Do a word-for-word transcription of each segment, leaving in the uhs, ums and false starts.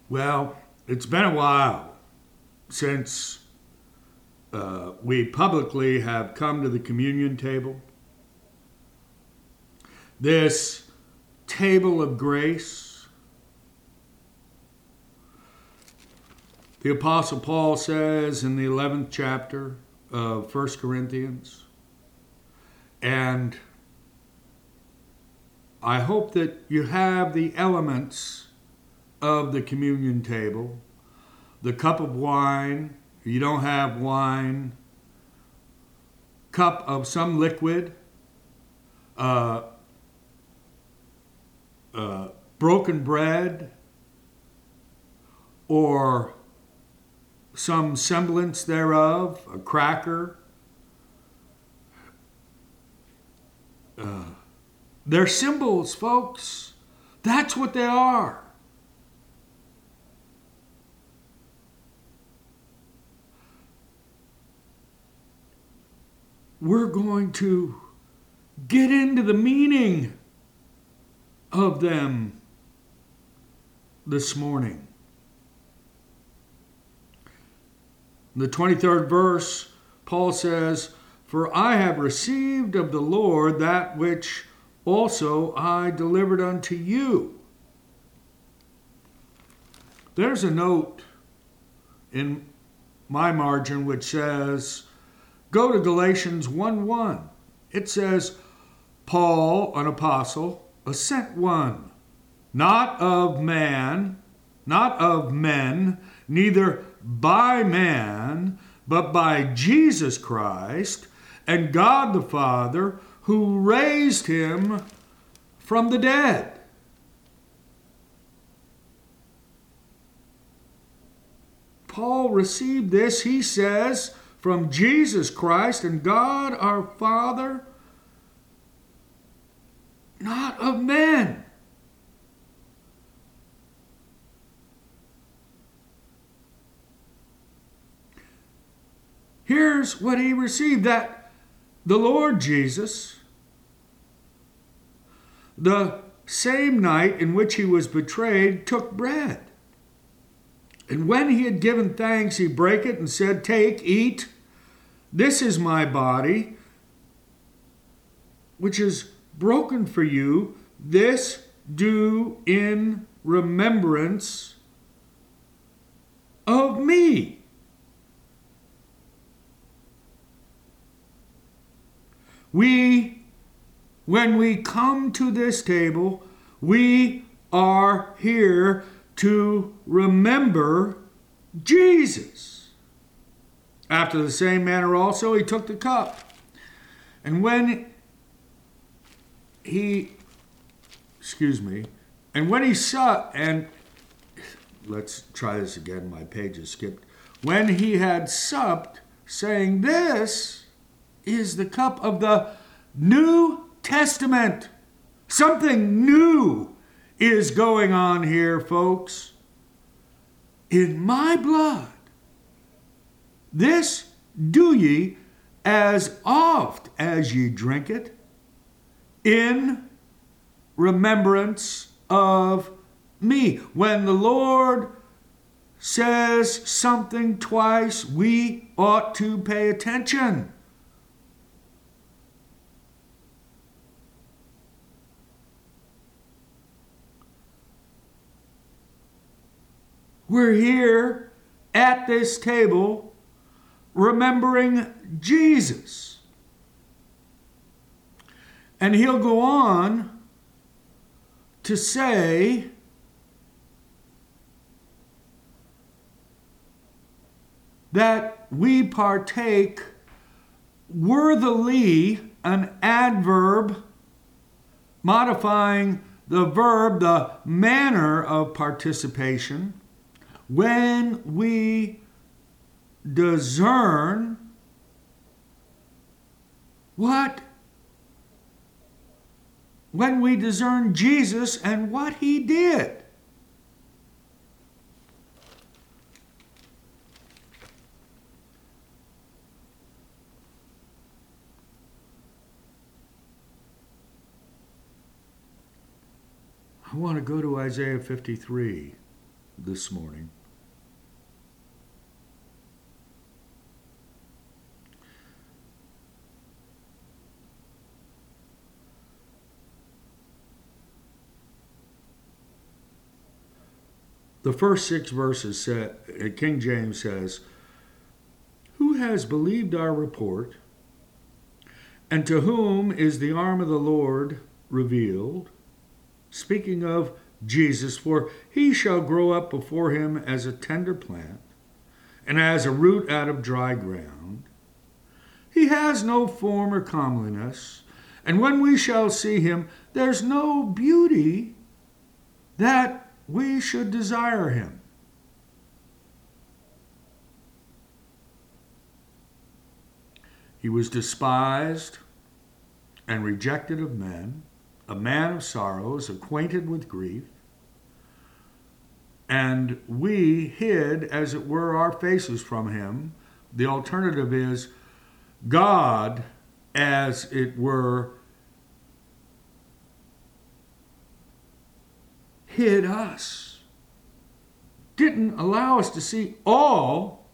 Well, it's been a while since uh, we publicly have come to the communion table. This table of grace. The Apostle Paul says in the eleventh chapter of First Corinthians, and I hope that you have the elements of the communion table, the cup of wine. If you don't have wine, cup of some liquid, uh, uh, broken bread, or some semblance thereof, a cracker. Uh, they're symbols, folks. That's what they are. We're going to get into the meaning of them this morning. In the twenty-third verse, Paul says, "For I have received of the Lord that which also I delivered unto you." There's a note in my margin which says, go to Galatians one one. It says, Paul, an apostle, a sent one, not of man, not of men, neither by man, but by Jesus Christ and God the Father, who raised him from the dead. Paul received this, he says, from Jesus Christ and God our Father, not of men. Here's what he received, that the Lord Jesus, the same night in which he was betrayed, took bread. And when he had given thanks, he brake it and said, "Take, eat. This is my body, which is broken for you. This do in remembrance of me." We, when we come to this table, we are here to remember Jesus. After the same manner also he took the cup. And when he, excuse me, and when he saw, and let's try this again, my page is skipped. When he had supped, saying, "This is the cup of the New Testament." Something new is going on here, folks. "In my blood. This do ye as oft as ye drink it, in remembrance of me." When the Lord says something twice, we ought to pay attention. We're here at this table remembering Jesus. And he'll go on to say that we partake worthily, an adverb modifying the verb, the manner of participation, when we discern what? When we discern Jesus and what he did. I want to go to Isaiah fifty-three. this morning. The first six verses, say, King James says, "Who has believed our report, and to whom is the arm of the Lord revealed?" Speaking of Jesus, "For he shall grow up before him as a tender plant, and as a root out of dry ground. He has no form or comeliness, and when we shall see him, there's no beauty that we should desire him." He was despised and rejected of men, a man of sorrows, acquainted with grief. And we hid, as it were, our faces from him. The alternative is God, as it were, hid us, didn't allow us to see all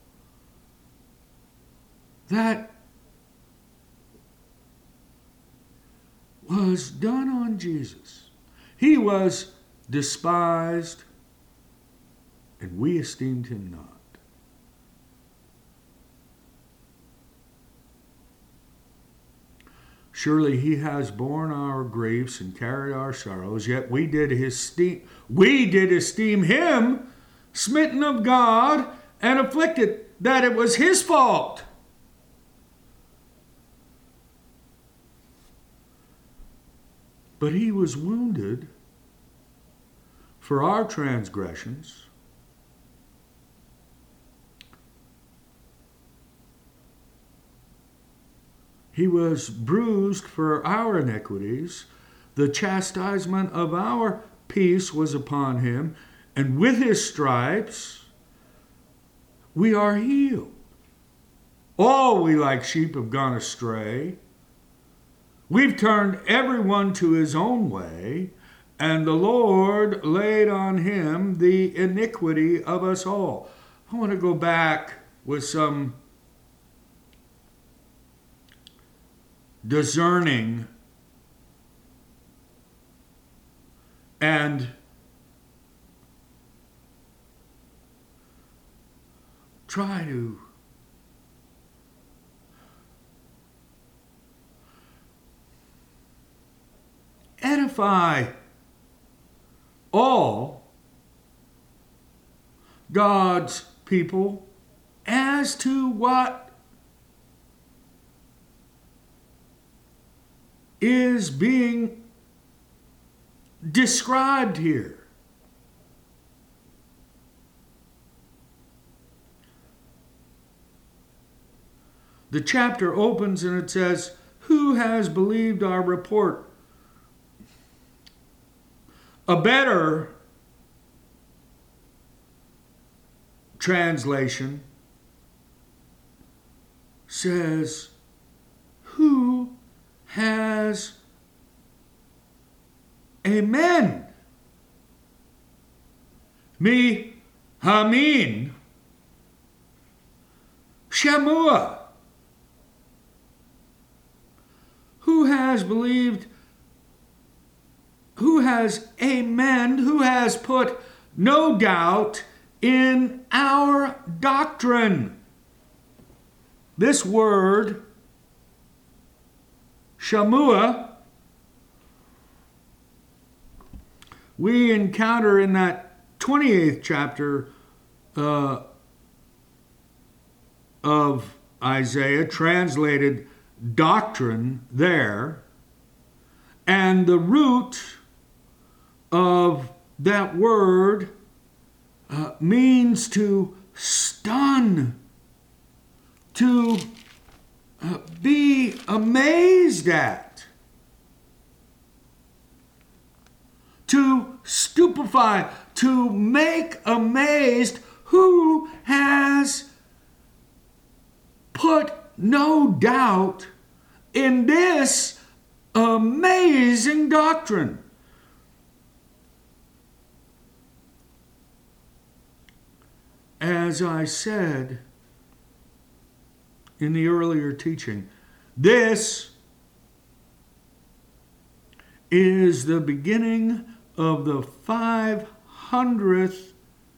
that was done on Jesus. He was despised, and we esteemed him not. Surely he has borne our griefs and carried our sorrows, yet we did esteem, we did esteem him smitten of God and afflicted, that it was his fault. But he was wounded for our transgressions, he was bruised for our iniquities. The chastisement of our peace was upon him, and with his stripes we are healed. All we like sheep have gone astray. We've turned everyone to his own way, and the Lord laid on him the iniquity of us all. I want to go back with some discerning and try to edify all God's people as to what is being described here. The chapter opens and it says, "Who has believed our report?" A better translation says, "Who has amen?" Me hamin shamua. Who has believed? Who has amen? Who has put no doubt in our doctrine? This word, shamua, we encounter in that twenty-eighth chapter uh, of Isaiah, translated doctrine there, and the root of that word uh, means to stun, to uh, be amazed at, to stupefy, to make amazed. Who has put no doubt in this amazing doctrine? as I said in the earlier teaching, this is the beginning of the five hundredth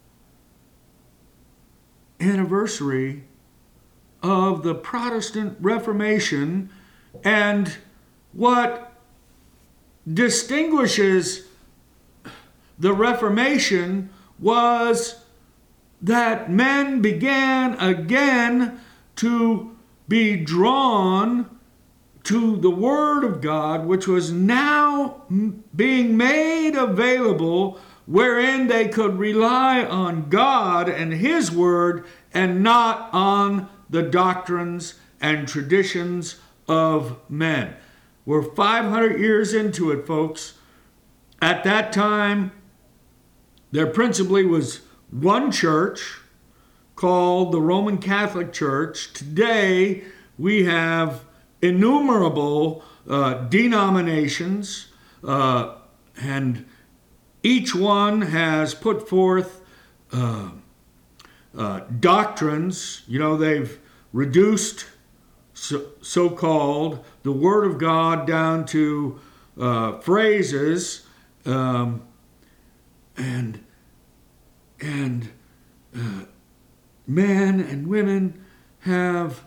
anniversary of the Protestant Reformation, and what distinguishes the Reformation was that men began again to be drawn to the Word of God, which was now being made available, wherein they could rely on God and His Word and not on the doctrines and traditions of men. We're five hundred years into it, folks. At that time, there principally was one church called the Roman Catholic Church. Today, we have innumerable uh, denominations, uh, and each one has put forth uh, uh, doctrines. You know, they've reduced so, so-called the Word of God down to uh, phrases, um, and and uh, men and women have,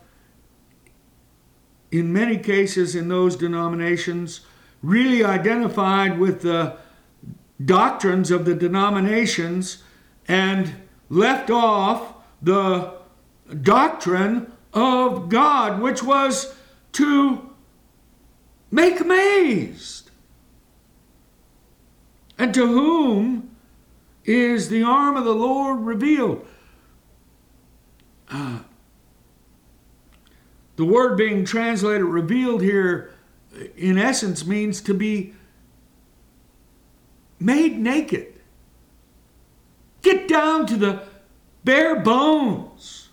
in many cases in those denominations, really identified with the doctrines of the denominations and left off the doctrine of God, which was to make amazed. And to whom is the arm of the Lord revealed? Uh, the word being translated revealed here, in essence, means to be made naked. Get down to the bare bones.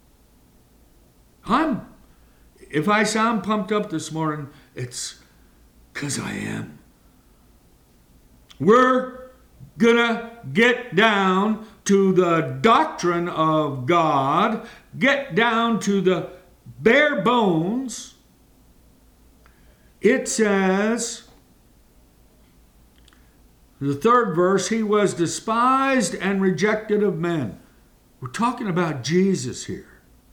I'm, if I sound pumped up this morning, it's because I am. We're gonna get down to the doctrine of God, get down to the bare bones. It says, the third verse, He was despised and rejected of men. We're talking about Jesus here.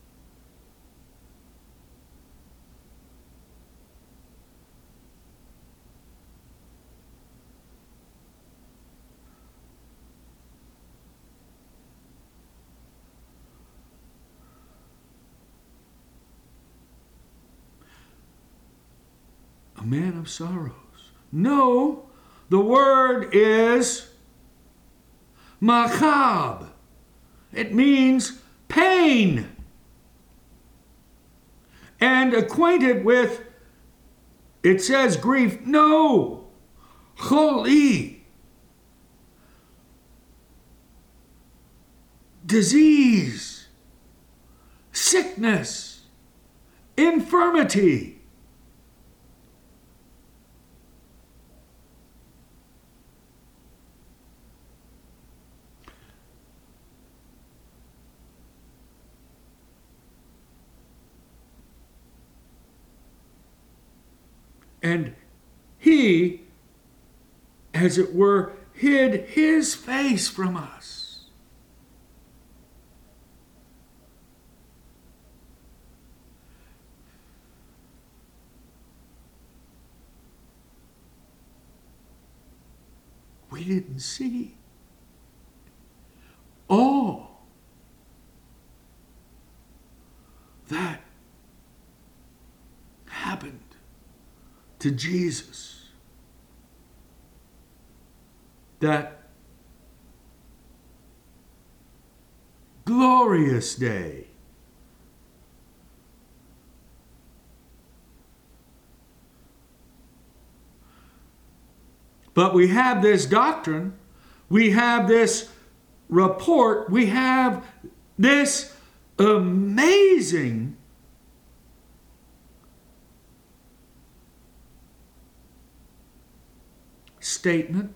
A man of sorrows. No, the word is machab. It means pain. And acquainted with, it says grief. No, choli. Disease, sickness, infirmity. And He, as it were, hid His face from us. We didn't see all that happened to Jesus. That glorious day. But we have this doctrine, we have this report, we have this amazing statement.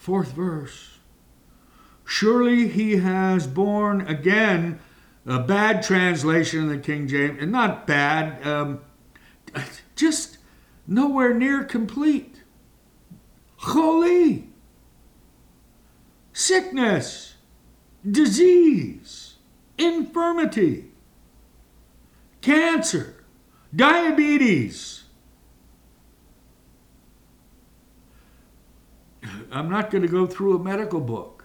Fourth verse. Surely he has borne, again, a bad translation of the King James, and not bad, um, just nowhere near complete. Holy. Sickness, disease, infirmity, cancer, diabetes. I'm not going to go through a medical book.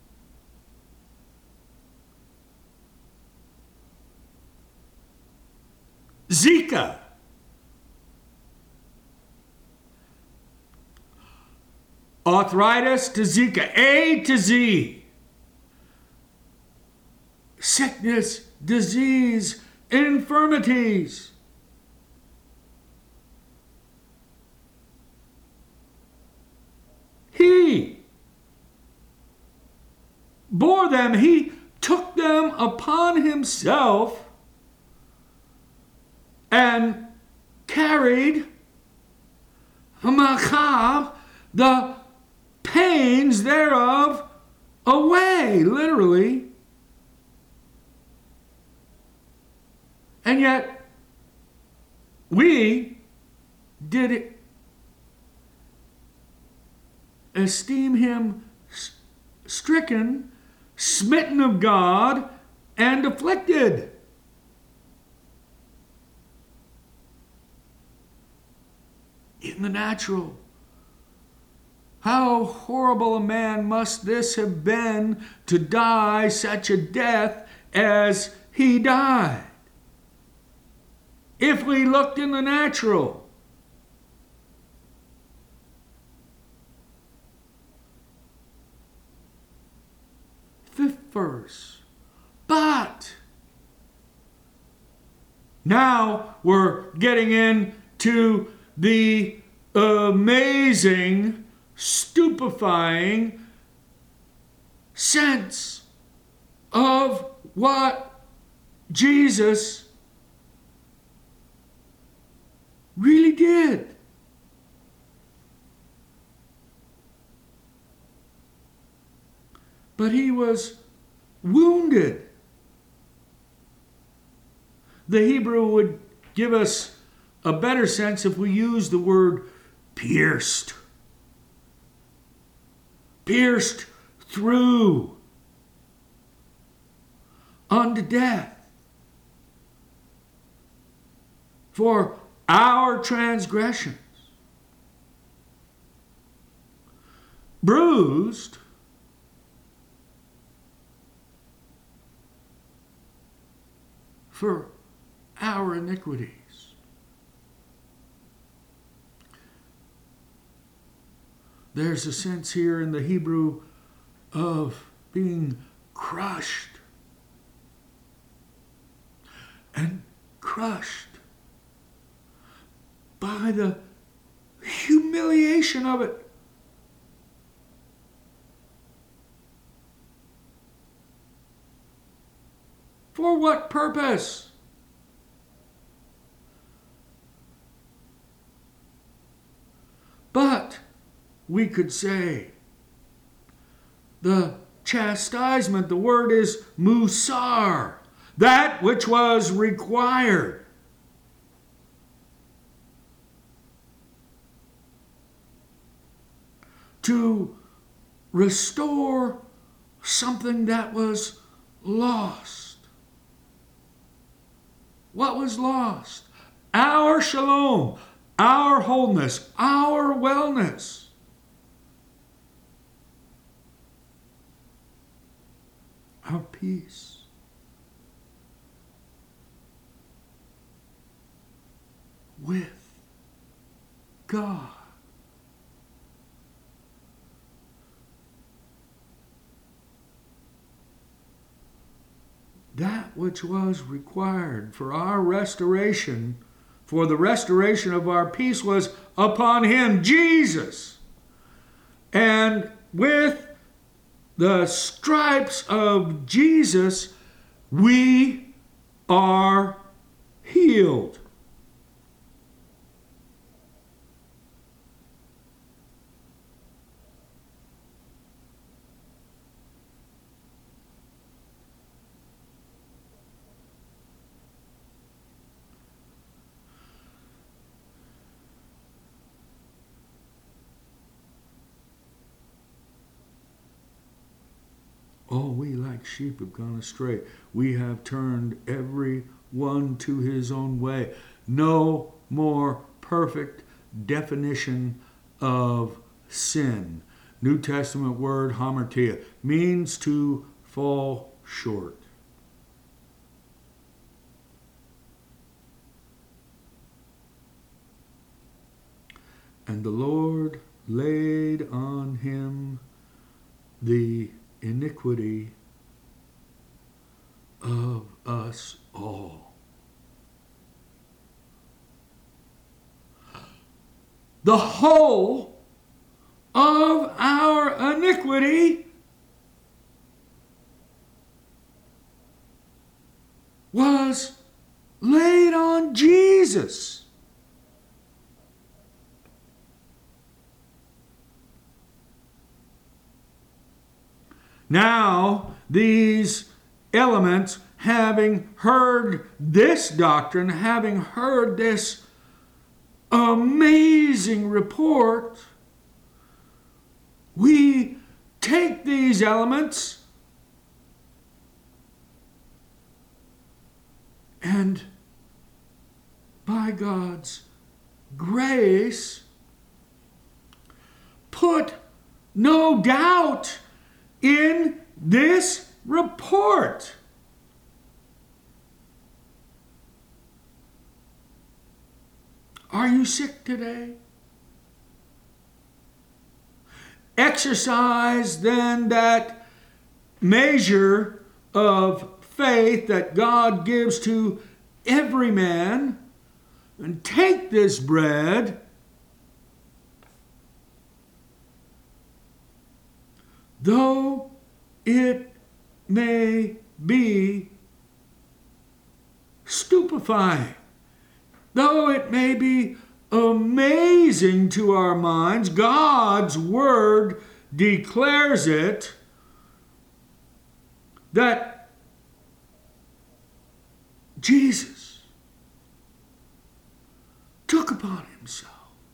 Zika. Arthritis to Zika, A to Z. Sickness, disease, infirmities. He bore them, he took them upon himself and carried machab, the pains thereof, away, literally. And yet, we did it. Esteem him stricken, smitten of God, and afflicted. In the natural. How horrible a man must this have been to die such a death as he died? If we looked in the natural. Fifth verse. But now we're getting into the amazing, stupefying sense of what Jesus really did. But he was wounded. The Hebrew would give us a better sense if we use the word pierced. Pierced through unto death for our transgressions. Bruised for our iniquities. There's a sense here in the Hebrew of being crushed and crushed by the humiliation of it. For what purpose? But we could say the chastisement, the word is musar, that which was required. To restore something that was lost. What was lost? Our shalom, our wholeness, our wellness. Our peace. With God. That which was required for our restoration, for the restoration of our peace, was upon him, Jesus. And with the stripes of Jesus, we are healed. All we like sheep have gone astray. We have turned every one to his own way. No more perfect definition of sin. New Testament word hamartia means to fall short. And the Lord laid on him the iniquity of us all. The whole of our iniquity was laid on Jesus. Now, these elements, having heard this doctrine, having heard this amazing report, we take these elements and, by God's grace, put no doubt in this report. Are you sick today? Exercise then that measure of faith that God gives to every man, and take this bread, though it may be stupefying, though it may be amazing to our minds, God's word declares it, that Jesus took upon himself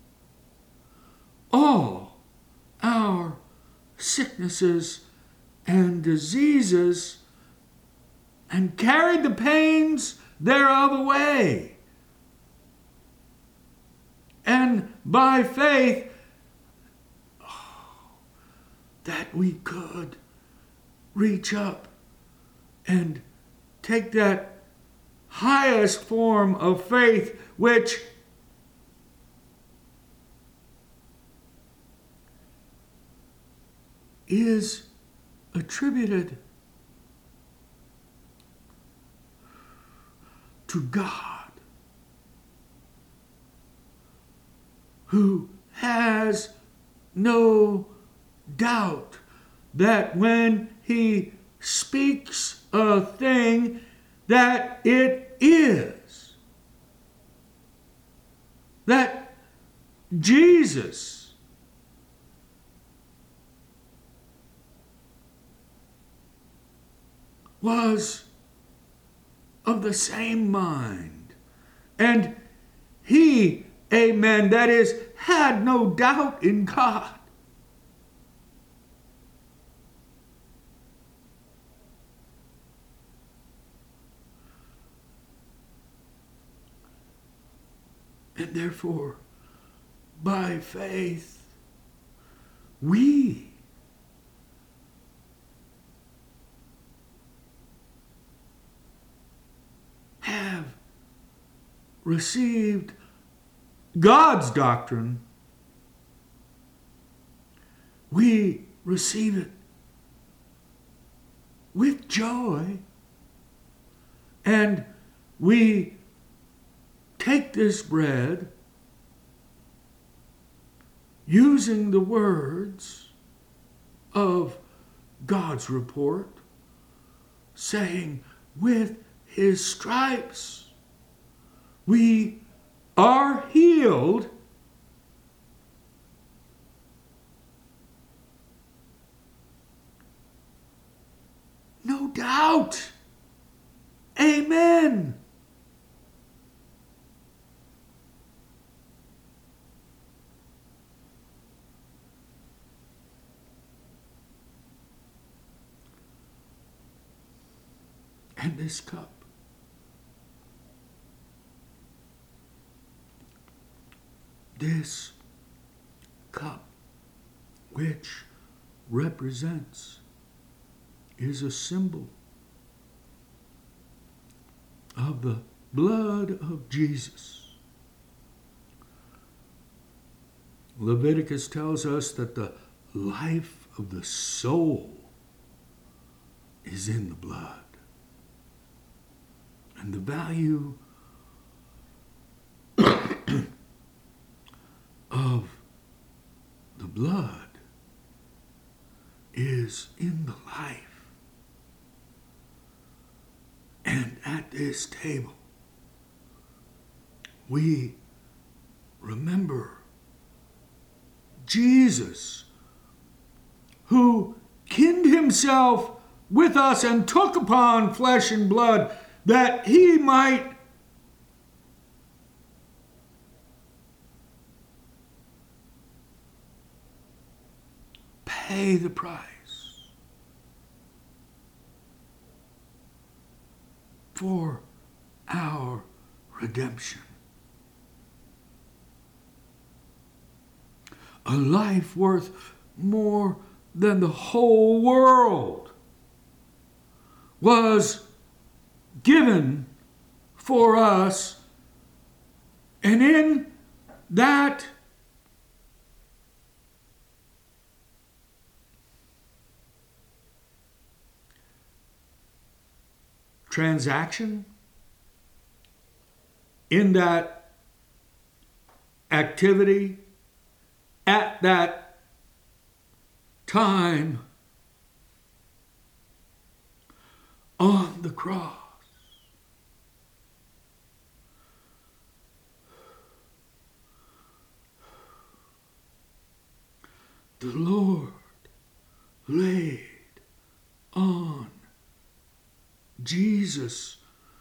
all our sicknesses and diseases and carried the pains thereof away. And by faith, oh, that we could reach up and take that highest form of faith, which is attributed to God, who has no doubt that when he speaks a thing, that it is. That Jesus was of the same mind. And he, amen, that is, had no doubt in God. And therefore, by faith, we have received God's doctrine. We receive it with joy, and we take this bread using the words of God's report, saying, with his stripes we are healed. No doubt. Amen. and this cup. This cup, which represents, is a symbol of the blood of Jesus. Leviticus tells us that the life of the soul is in the blood. And the value of the blood is in the life. And at this table, we remember Jesus, who kinned himself with us and took upon flesh and blood that he might pay the price for our redemption. A life worth more than the whole world was given for us, and in that transaction, in that activity, at that time on the cross, the Lord laid on Jesus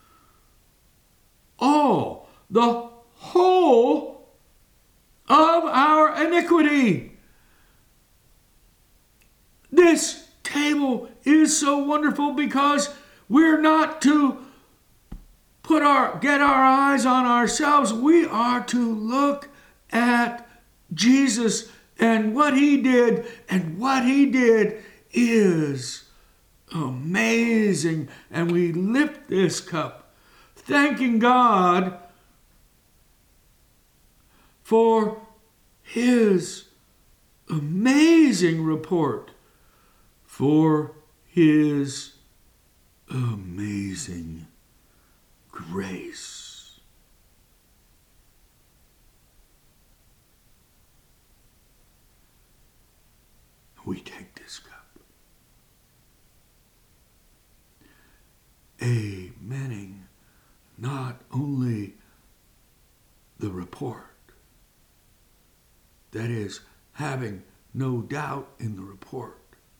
all, the whole of our iniquity. This table is so wonderful because we're not to put our get our eyes on ourselves. We are to look at Jesus and what he did, and what he did is amazing. And we lift this cup, thanking God for his amazing report, for his amazing grace. We take this cup, amening not only the report, that is, having no doubt in the report,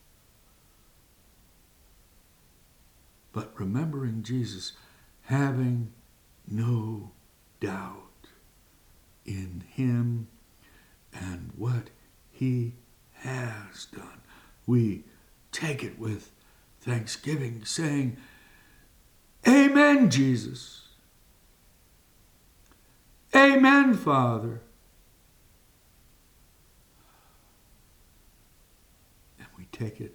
but remembering Jesus, having no doubt in him and what he has done. We take it with thanksgiving, saying, Amen, Jesus. Amen, Father. And we take it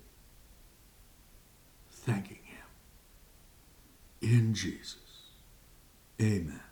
thanking him in Jesus. Amen.